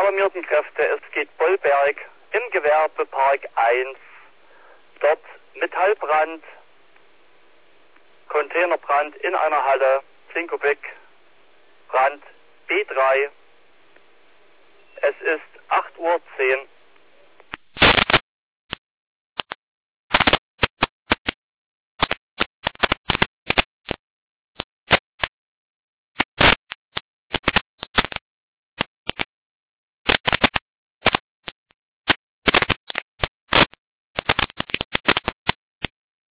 alarmierten Kräfte, es geht Bollberg im Gewerbepark 1. Dort Metallbrand, Containerbrand in einer Halle, 10 Kubik, Brand B3. Es ist 8:10 Uhr.